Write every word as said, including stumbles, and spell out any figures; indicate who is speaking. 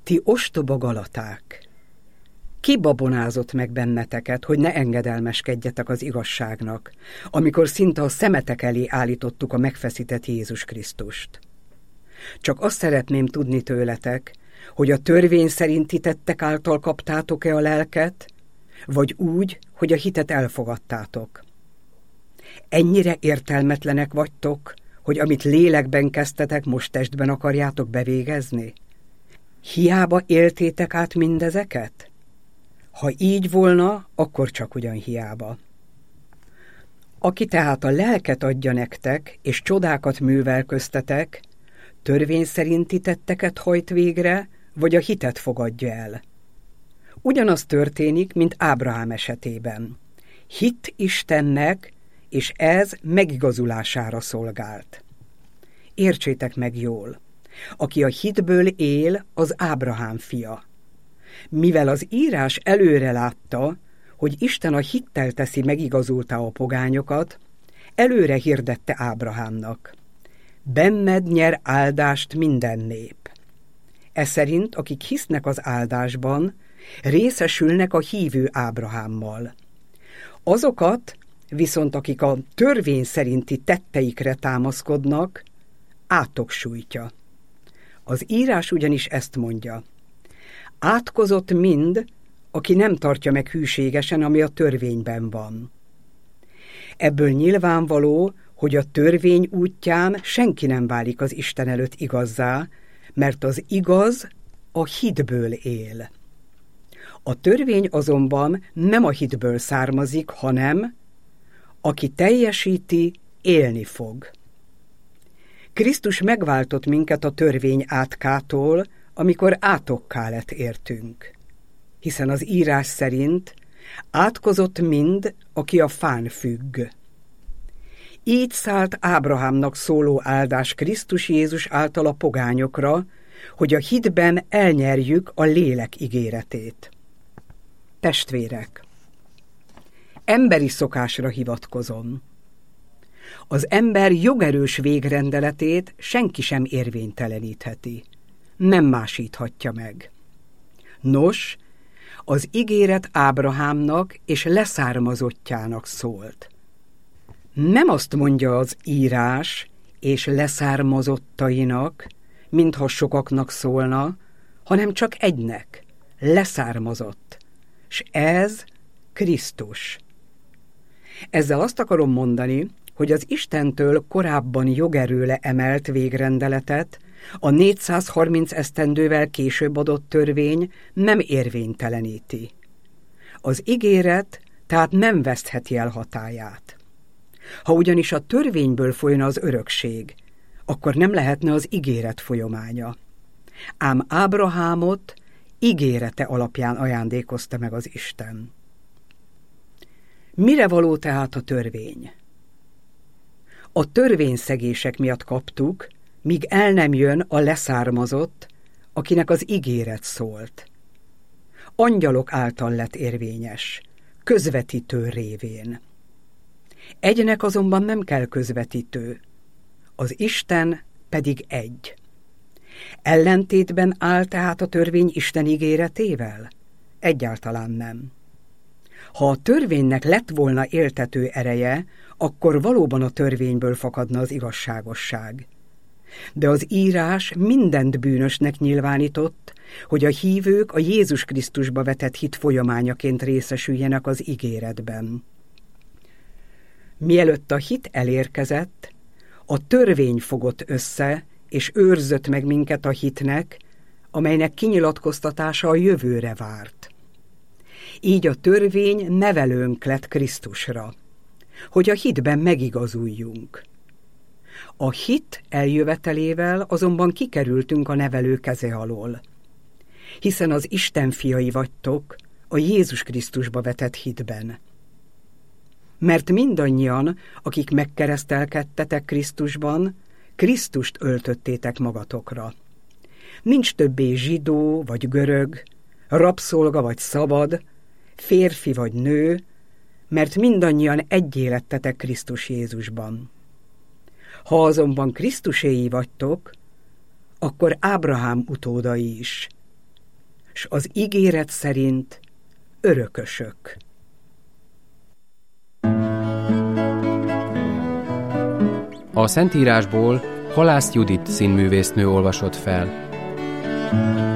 Speaker 1: Ti ostoba Galaták! Ki babonázott meg benneteket, hogy ne engedelmeskedjetek az igazságnak, amikor szinte a szemetek elé állítottuk a megfeszített Jézus Krisztust? Csak azt szeretném tudni tőletek, hogy a törvény szerinti tettek által kaptátok-e a lelket, vagy úgy, hogy a hitet elfogadtátok. Ennyire értelmetlenek vagytok, hogy amit lélekben kezdtetek, most testben akarjátok bevégezni? Hiába éltétek át mindezeket? Ha így volna, akkor csak ugyan hiába. Aki tehát a lelket adja nektek, és csodákat művel köztetek, törvény szerinti tetteket hajt végre, vagy a hitet fogadja el. Ugyanaz történik, mint Ábrahám esetében. Hitt Istennek, és ez megigazulására szolgált. Értsétek meg jól, aki a hitből él, az Ábrahám fia. Mivel az írás előre látta, hogy Isten a hittel teszi megigazultá a pogányokat, előre hirdette Ábrahámnak: benned nyer áldást minden nép. E szerint, akik hisznek az áldásban, részesülnek a hívő Ábrahámmal. Azokat viszont, akik a törvény szerinti tetteikre támaszkodnak, átok sújtja. Az írás ugyanis ezt mondja: átkozott mind, aki nem tartja meg hűségesen, ami a törvényben van. Ebből nyilvánvaló, hogy a törvény útján senki nem válik az Isten előtt igazzá, mert az igaz a hitből él. A törvény azonban nem a hitből származik, hanem aki teljesíti, élni fog. Krisztus megváltott minket a törvény átkától, amikor átokká lett értünk. Hiszen az írás szerint átkozott mind, aki a fán függ. Így szállt Ábrahámnak szóló áldás Krisztus Jézus által a pogányokra, hogy a hitben elnyerjük a lélek ígéretét. Testvérek! Emberi szokásra hivatkozom. Az ember jogerős végrendeletét senki sem érvénytelenítheti. Nem másíthatja meg. Nos, az ígéret Ábrahámnak és leszármazottjának szólt. Nem azt mondja az írás és leszármazottainak, mintha sokaknak szólna, hanem csak egynek, leszármazott, s ez Krisztus. Ezzel azt akarom mondani, hogy az Istentől korábban jogerőle emelt végrendeletet a négyszázharminc esztendővel később adott törvény nem érvényteleníti. Az ígéret tehát nem vesztheti el hatályát. Ha ugyanis a törvényből folyna az örökség, akkor nem lehetne az ígéret folyamánya. Ám Ábrahámot ígérete alapján ajándékozta meg az Isten. Mire való tehát a törvény? A törvényszegések miatt kaptuk, míg el nem jön a leszármazott, akinek az ígéret szólt. Angyalok által lett érvényes, közvetítő révén. Egynek azonban nem kell közvetítő, az Isten pedig egy. Ellentétben áll tehát a törvény Isten ígéretével? Egyáltalán nem. Ha a törvénynek lett volna éltető ereje, akkor valóban a törvényből fakadna az igazságosság. De az írás mindent bűnösnek nyilvánított, hogy a hívők a Jézus Krisztusba vetett hit folyamányaként részesüljenek az ígéretben. Mielőtt a hit elérkezett, a törvény fogott össze, és őrzött meg minket a hitnek, amelynek kinyilatkoztatása a jövőre várt. Így a törvény nevelőnk lett Krisztusra, hogy a hitben megigazuljunk. A hit eljövetelével azonban kikerültünk a nevelő keze alól, hiszen az Isten fiai vagytok a Jézus Krisztusba vetett hitben. Mert mindannyian, akik megkeresztelkedtetek Krisztusban, Krisztust öltöttétek magatokra. Nincs többé zsidó vagy görög, rabszolga vagy szabad, férfi vagy nő, mert mindannyian egyé lettetek Krisztus Jézusban. Ha azonban Krisztuséi vagytok, akkor Ábrahám utódai is, s az ígéret szerint örökösök.
Speaker 2: A Szentírásból Halász Judit színművésznő olvasott fel.